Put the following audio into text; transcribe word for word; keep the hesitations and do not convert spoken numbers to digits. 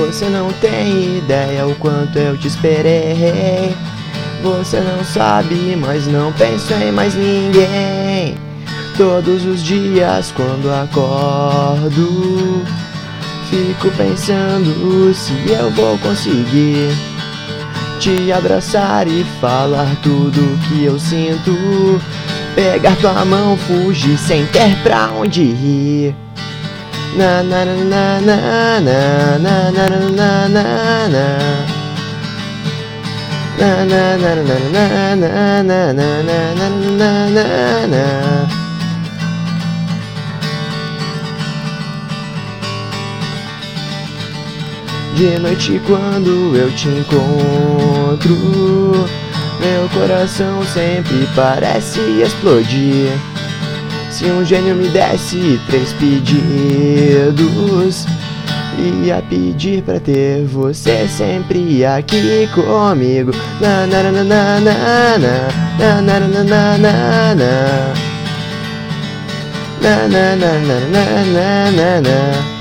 Você não tem ideia o quanto eu te esperei. Você não sabe, mas não penso em mais ninguém. Todos os dias quando acordo, fico pensando se eu vou conseguir te abraçar e falar tudo que eu sinto. Pegar tua mão, fugir sem ter pra onde ir. Na na na na na na na na na na na. Na na na na na na na na na na na na. De noite quando eu te encontro, meu coração sempre parece explodir. Se um gênio me desse três pedidos, ia pedir pra ter você sempre aqui comigo. Na na na na na na na na na na na na na na na na na na na.